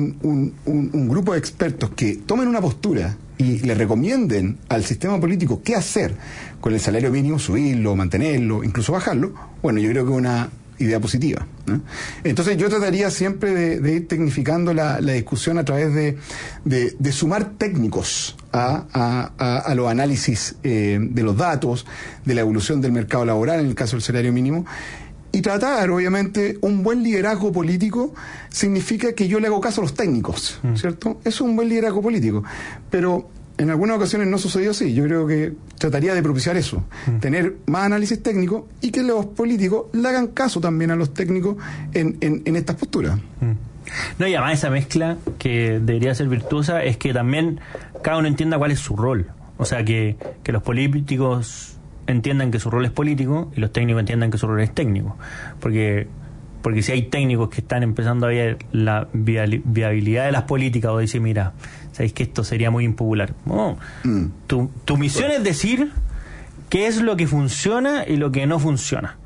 grupo de expertos que tomen una postura y le recomienden al sistema político qué hacer con el salario mínimo, subirlo, mantenerlo, incluso bajarlo, bueno, yo creo que es una idea positiva, ¿no? Entonces yo trataría siempre de ir tecnificando la discusión a través de sumar técnicos a los análisis de los datos, de la evolución del mercado laboral en el caso del salario mínimo. Y tratar, obviamente, un buen liderazgo político significa que yo le hago caso a los técnicos, ¿cierto? Eso es un buen liderazgo político. Pero en algunas ocasiones no sucedió así. Yo creo que trataría de propiciar eso, tener más análisis técnico y que los políticos le hagan caso también a los técnicos en estas posturas. No, y además esa mezcla que debería ser virtuosa es que también cada uno entienda cuál es su rol. O sea, que los políticos entiendan que su rol es político y los técnicos entiendan que su rol es técnico, porque si hay técnicos que están empezando a ver la viabilidad de las políticas o dicen, mira, sabéis que esto sería muy impopular, tu misión es decir qué es lo que funciona y lo que no funciona,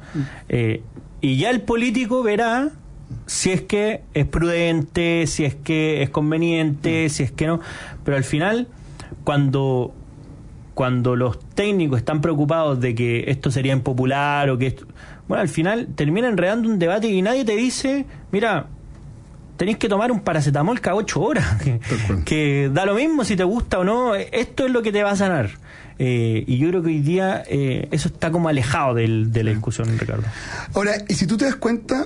y ya el político verá si es que es prudente, si es que es conveniente, si es que no, pero al final cuando los técnicos están preocupados de que esto sería impopular o que esto, bueno, al final termina enredando un debate y nadie te dice, mira, tenés que tomar un paracetamol cada 8 horas, que da lo mismo si te gusta o no, esto es lo que te va a sanar. Y yo creo que hoy día eso está como alejado de la discusión, Ricardo. Ahora, y si tú te das cuenta,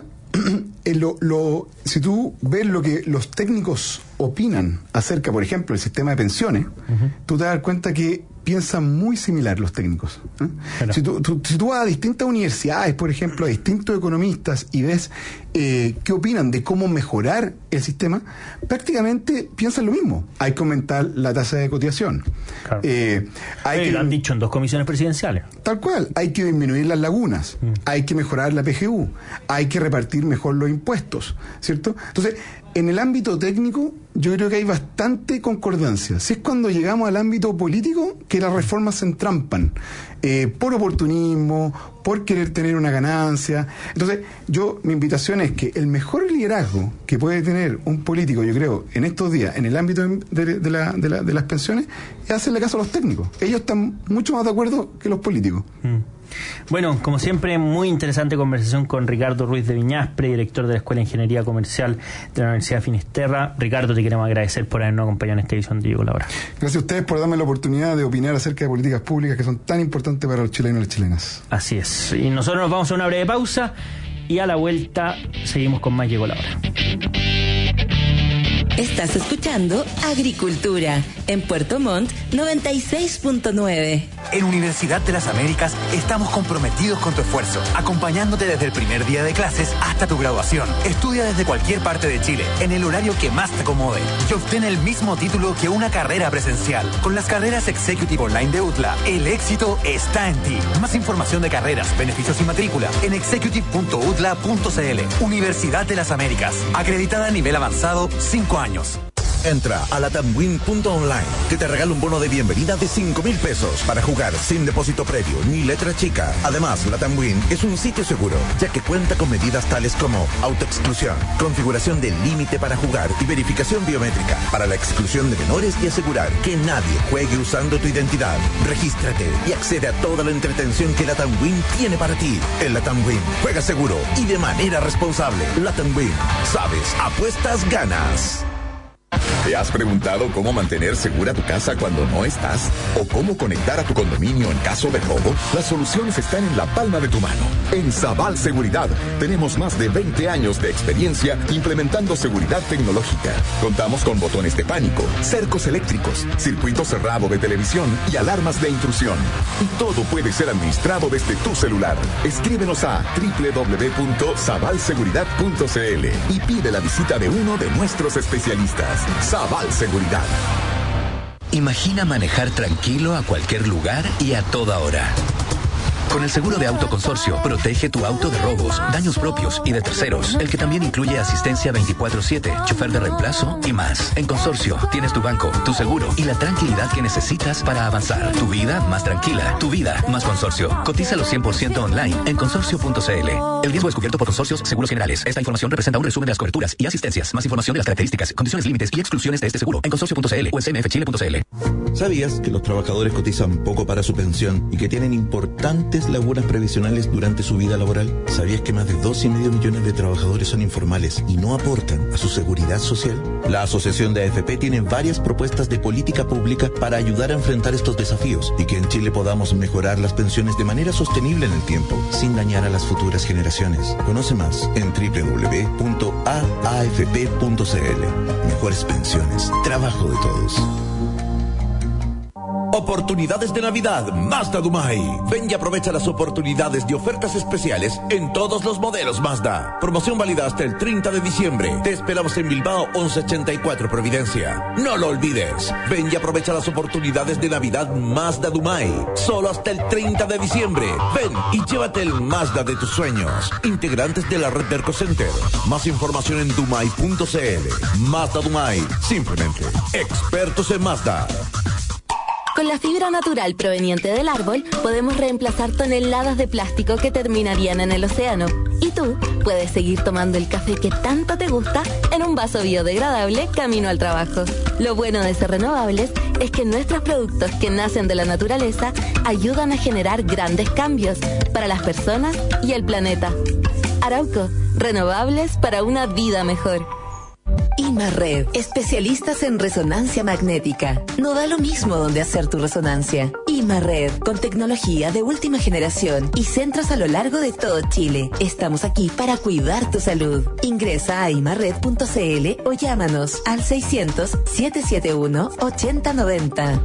si tú ves lo que los técnicos opinan acerca, por ejemplo, del sistema de pensiones, tú te das cuenta que piensan muy similar los técnicos, ¿eh? Claro. Si tú vas a distintas universidades, por ejemplo, a distintos economistas y ves qué opinan de cómo mejorar el sistema, prácticamente piensan lo mismo. Hay que aumentar la tasa de cotización. Claro. Lo han dicho en 2 comisiones presidenciales. Tal cual. Hay que disminuir las lagunas, hay que mejorar la PGU, hay que repartir mejor los impuestos, ¿cierto? Entonces, en el ámbito técnico, yo creo que hay bastante concordancia. Si es cuando llegamos al ámbito político que las reformas se entrampan por oportunismo, por querer tener una ganancia. Entonces, mi invitación es que el mejor liderazgo que puede tener un político, yo creo, en estos días, en el ámbito de las pensiones, es hacerle caso a los técnicos. Ellos están mucho más de acuerdo que los políticos. Bueno, como siempre, muy interesante conversación con Ricardo Ruiz de Viñaspre, director de la Escuela de Ingeniería Comercial de la Universidad de Finisterra. Ricardo, te queremos agradecer por habernos acompañado en esta edición de Llegó la Hora. Gracias a ustedes por darme la oportunidad de opinar acerca de políticas públicas que son tan importantes para los chilenos y las chilenas. Así es. Y nosotros nos vamos a una breve pausa y a la vuelta seguimos con más Llegó la Hora. Estás escuchando Agricultura en Puerto Montt 96.9. En Universidad de las Américas estamos comprometidos con tu esfuerzo, acompañándote desde el primer día de clases hasta tu graduación. Estudia desde cualquier parte de Chile, en el horario que más te acomode, y obtén el mismo título que una carrera presencial. Con las carreras Executive Online de UTLA, el éxito está en ti. Más información de carreras, beneficios y matrícula en executive.utla.cl. Universidad de las Américas, acreditada a nivel avanzado, 5 años. Entra a latamwin.online, que te regala un bono de bienvenida de 5,000 pesos para jugar sin depósito previo ni letra chica. Además, Latamwin es un sitio seguro, ya que cuenta con medidas tales como autoexclusión, configuración del límite para jugar y verificación biométrica para la exclusión de menores y asegurar que nadie juegue usando tu identidad. Regístrate y accede a toda la entretención que Latamwin tiene para ti. En Latamwin, juega seguro y de manera responsable. Latamwin, sabes, apuestas, ganas. ¿Te has preguntado cómo mantener segura tu casa cuando no estás? ¿O cómo conectar a tu condominio en caso de robo? Las soluciones están en la palma de tu mano. En Sabal Seguridad tenemos más de 20 años de experiencia implementando seguridad tecnológica. Contamos con botones de pánico, cercos eléctricos, circuito cerrado de televisión y alarmas de intrusión. Y todo puede ser administrado desde tu celular. Escríbenos a www.sabalseguridad.cl y pide la visita de uno de nuestros especialistas. Sabal Seguridad. Imagina manejar tranquilo a cualquier lugar y a toda hora. Con el seguro de auto consorcio, protege tu auto de robos, daños propios y de terceros, el que también incluye asistencia 24/7, chofer de reemplazo y más. En Consorcio tienes tu banco, tu seguro y la tranquilidad que necesitas para avanzar. Tu vida más tranquila, tu vida más Consorcio. Cotízalo 100% online en consorcio.cl. El riesgo es cubierto por Consorcios Seguros Generales. Esta información representa un resumen de las coberturas y asistencias. Más información de las características, condiciones, límites y exclusiones de este seguro en consorcio.cl o en cmfchile.cl. ¿Sabías que los trabajadores cotizan poco para su pensión y que tienen importantes lagunas previsionales durante su vida laboral? ¿Sabías que más de 2,5 millones de trabajadores son informales y no aportan a su seguridad social? La Asociación de AFP tiene varias propuestas de política pública para ayudar a enfrentar estos desafíos y que en Chile podamos mejorar las pensiones de manera sostenible en el tiempo, sin dañar a las futuras generaciones. Conoce más en www.aafp.cl. Mejores pensiones, trabajo de todos. Oportunidades de Navidad Mazda Dumay. Ven y aprovecha las oportunidades de ofertas especiales en todos los modelos Mazda. Promoción válida hasta el 30 de diciembre. Te esperamos en Bilbao 1184 Providencia. No lo olvides. Ven y aprovecha las oportunidades de Navidad Mazda Dumay. Solo hasta el 30 de diciembre. Ven y llévate el Mazda de tus sueños. Integrantes de la red Derco Center. Más información en dumay.cl. Mazda Dumay. Simplemente expertos en Mazda. Con la fibra natural proveniente del árbol, podemos reemplazar toneladas de plástico que terminarían en el océano. Y tú puedes seguir tomando el café que tanto te gusta en un vaso biodegradable camino al trabajo. Lo bueno de ser renovables es que nuestros productos que nacen de la naturaleza ayudan a generar grandes cambios para las personas y el planeta. Arauco, renovables para una vida mejor. Imarred, especialistas en resonancia magnética. No da lo mismo donde hacer tu resonancia. Imarred, con tecnología de última generación y centros a lo largo de todo Chile. Estamos aquí para cuidar tu salud. Ingresa a imarred.cl o llámanos al 600-771-8090.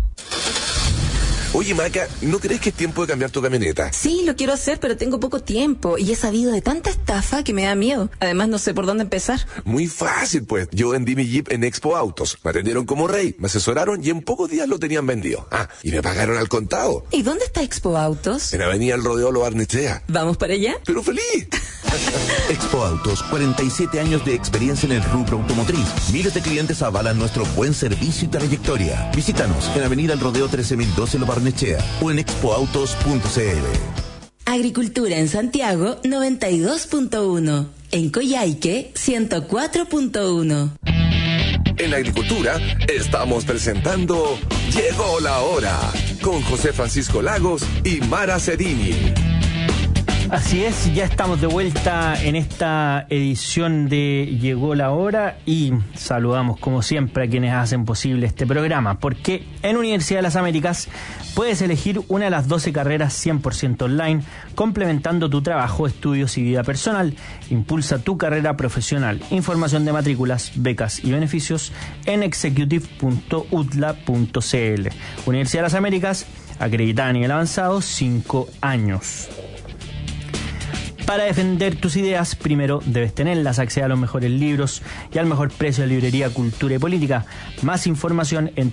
Oye, Maca, ¿no crees que es tiempo de cambiar tu camioneta? Sí, lo quiero hacer, pero tengo poco tiempo y he sabido de tanta estafa que me da miedo. Además, no sé por dónde empezar. Muy fácil, pues. Yo vendí mi Jeep en Expo Autos. Me atendieron como rey, me asesoraron y en pocos días lo tenían vendido. Y me pagaron al contado. ¿Y dónde está Expo Autos? En Avenida El Rodeo Lo Barnechea. ¿Vamos para allá? ¡Pero feliz! Expo Autos, 47 años de experiencia en el rubro automotriz. Miles de clientes avalan nuestro buen servicio y trayectoria. Visítanos en Avenida El Rodeo 13012 Lo Barnechea o en expoautos.cl. Agricultura en Santiago 92.1. En Coyhaique 104.1. En la agricultura estamos presentando Llegó la Hora con José Francisco Lagos y Mara Cerini. Así es, ya estamos de vuelta en esta edición de Llegó la Hora y saludamos como siempre a quienes hacen posible este programa, porque en Universidad de las Américas puedes elegir una de las 12 carreras 100% online, complementando tu trabajo, estudios y vida personal. Impulsa tu carrera profesional. Información de matrículas, becas y beneficios en executive.utla.cl. Universidad de las Américas, acreditada a nivel avanzado, 5 años. Para defender tus ideas, primero debes tenerlas. Accede a los mejores libros y al mejor precio de Librería Cultura y Política. Más información en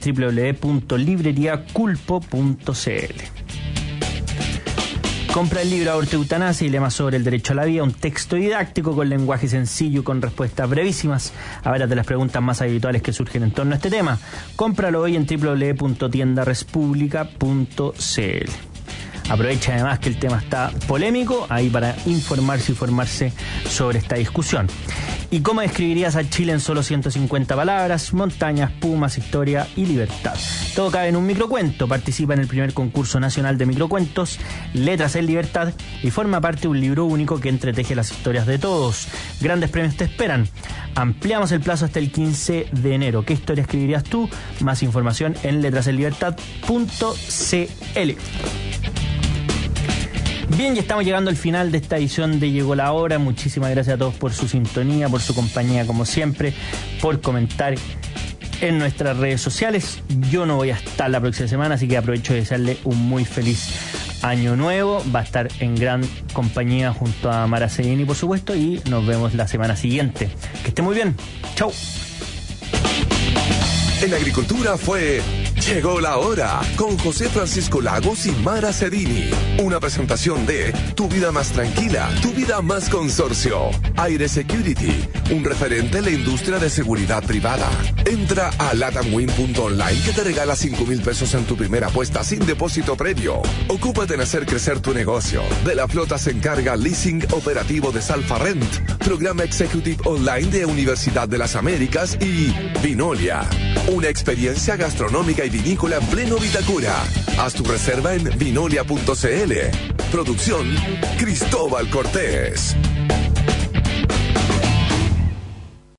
www.libreriaculpo.cl. Compra el libro Aborto y Eutanasia y Lemas sobre el derecho a la vida, un texto didáctico con lenguaje sencillo y con respuestas brevísimas a varias de las preguntas más habituales que surgen en torno a este tema. Cómpralo hoy en www.tiendarespublica.cl. Aprovecha además que el tema está polémico ahí para informarse y formarse sobre esta discusión. ¿Y cómo describirías a Chile en solo 150 palabras? Montañas, pumas, historia y libertad. Todo cabe en un microcuento. Participa en el primer concurso nacional de microcuentos, Letras en Libertad, y forma parte de un libro único que entreteje las historias de todos. Grandes premios te esperan. Ampliamos el plazo hasta el 15 de enero. ¿Qué historia escribirías tú? Más información en letrasenlibertad.cl. Bien, ya estamos llegando al final de esta edición de Llegó la Hora. Muchísimas gracias a todos por su sintonía, por su compañía como siempre, por comentar en nuestras redes sociales. Yo no voy a estar la próxima semana, así que aprovecho de desearle un muy feliz año nuevo. Va a estar en gran compañía junto a Mara Seguini, por supuesto, y nos vemos la semana siguiente. Que esté muy bien. Chau. En Agricultura fue Llegó la Hora con José Francisco Lagos y Mara Cedini. Una presentación de Tu Vida Más Tranquila, Tu Vida Más Consorcio. Aire Security, un referente en la industria de seguridad privada. Entra a latamwin.online que te regala 5,000 pesos en tu primera apuesta sin depósito previo. Ocúpate en hacer crecer tu negocio. De la flota se encarga Leasing Operativo de Salfa Rent, Programa Executive Online de Universidad de las Américas y Vinolia, una experiencia gastronómica y vinícola en pleno Vitacura. Haz tu reserva en vinolia.cl. Producción Cristóbal Cortés.